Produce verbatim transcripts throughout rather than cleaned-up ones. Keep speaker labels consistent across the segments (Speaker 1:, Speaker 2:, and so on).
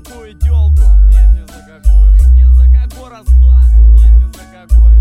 Speaker 1: какую тёлку. Нет, ни за какую. Ни за какой расклад. Нет, ни за какой.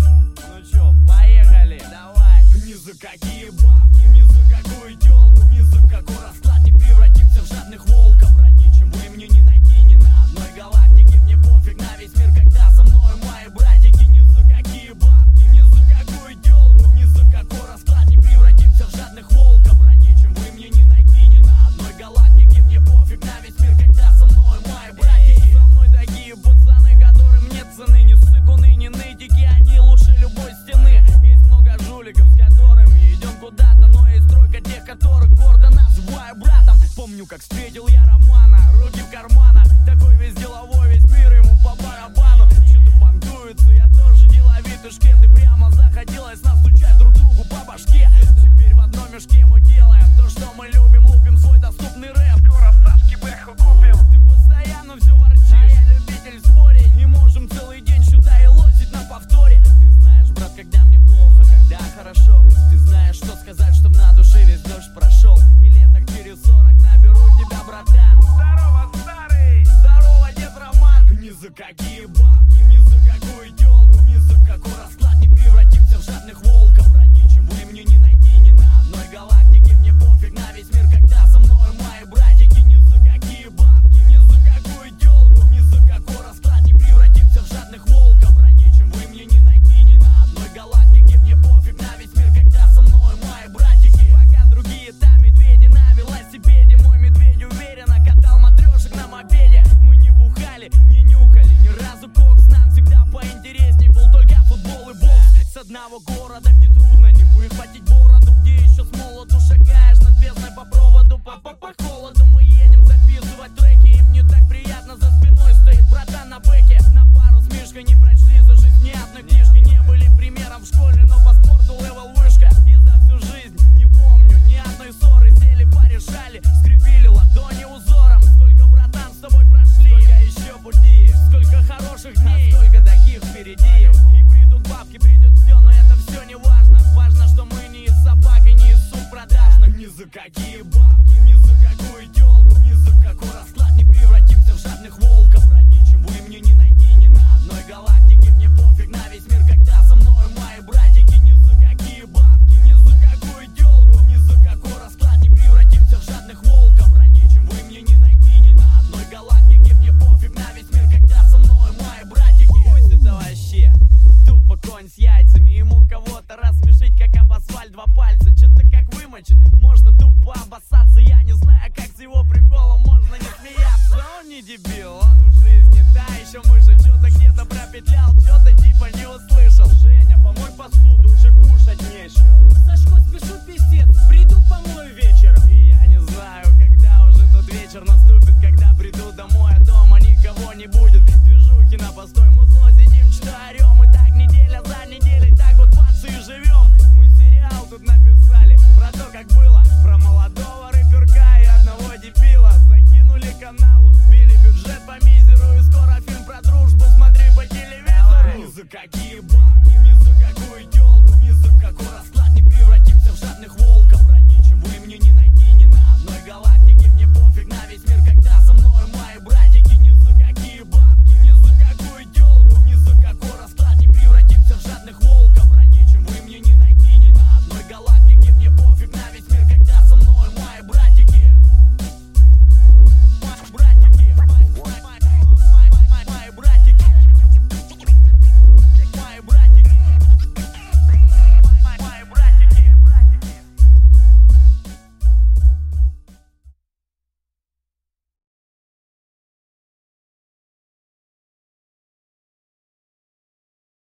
Speaker 1: Ну чё, поехали, давай. Ни за какие бабки, ни за какую тёлку, ни за какой расклад не превратимся в жадных волков. Родничим вы мне не найти ни на одной галактике. Мне пофиг на весь мир, когда со мной мои братики. Ни за какие бабки, ни за какую тёлку, ни за какой расклад не превратимся в жадных волков. Родничим вы мне не найти ни на одной галактике. Мне пофиг на весь мир, когда со мной мои братики. Со мной такие пацаны, которым нет цены. Не сыкуны, не нытики, они лучше любой стены. Есть много жуликов, с которыми идем куда-то, но есть тройка тех, которых гордо называю братом. Помню, как встретил я Романа, руки в карманах, такой весь деловой, весь мир ему по барабану. Что-то понтуется, я тоже деловитый шкет, и прямо захотелось нас стучать друг другу по башке. Теперь в одном мешке мы делаем то, что мы любим, лупим свой доступный рэп. Скоро Сашки Бэху купим. Ты постоянно все ворчишь, а я любитель спорить, и можем целый день, считай, лозить на повторе. Ты знаешь, брат, когда мне плохо, когда хорошо. Ты знаешь, что сказать, чтоб на душе весь дождь прошел. И леток через сорок наберу тебя, братан. Здорово, старый! Здорово, дед Роман! Ни за какие бабки, ни за какую тёлку, ни за какой расклад не превратимся в жадных волков. Родничим вы мне не найти ни на одной галактике. Мне пофиг на весь мир, когда со мной мои братики. Ни за какие бабки, ни за какую тёлку, ни за какой расклад не превратимся в жадных волков. Родничим вы мне не найти ни на одной галактике. Мне пофиг на весь мир, когда со мной мои братики. Пока другие там медведи на велосипеде, мой медведь уверенно катал матрёшек на мопеде. Мы не бухали, не нюхали ни разу кокс. Нам всегда поинтересней был только футбол и бокс. С одного города, где трудно не выхватить бороду, где еще с молоду шагаешь над бездной по проводу. По, по, по холоду мы едем записывать треки, и мне так приятно, за спиной стоит братан на бэке. На пару с Мишкой не прочли за жизнь ни одной книжки, не были примером в школе, но по спорту левел вышка. И за всю жизнь не помню ни одной ссоры, сели, порешали, скрепили ладони узором. Сколько, братан, с тобой прошли, сколько еще пути, сколько хороших дней, а сколько таких впереди. И придут бабки, придет все, но это все не важно. Важно, что мы не из собак и не из сук продажных. Ни за какие бабки, ни за какую тёлку, ни за какой расклад не превратимся в жадных волков. Родничим вы мне не найти ни на одной галактике. Мне пофиг на весь мир, когда со мной мои братики. Ни за какие бабки, ни за какую тёлку, ни за какой расклад не превратимся в жадных волков. Родничим вы мне не найти ни на одной галактике. Мне пофиг на весь мир, когда со мной мои братики. Пусть это вообще тупо конь с яйцами, ему кого-то рассмешить, как об асфальт два пальца. Что-то как вымочит, можно тупо обоссаться. Я не знаю, как с его приколом можно не смеяться. Он не дебил, он в жизни та еще мыша. Что-то где-то пропетлял, что-то типа не услышал. Женя, помой посуду, уже кушать нечего.
Speaker 2: Сашко, спешу пиздец, приду помою вечером.
Speaker 1: И я не знаю, когда уже тот вечер наступит, когда приду домой, а дома никого не будет. Движухи на постой, музло, сидим, что орем, и так неделя за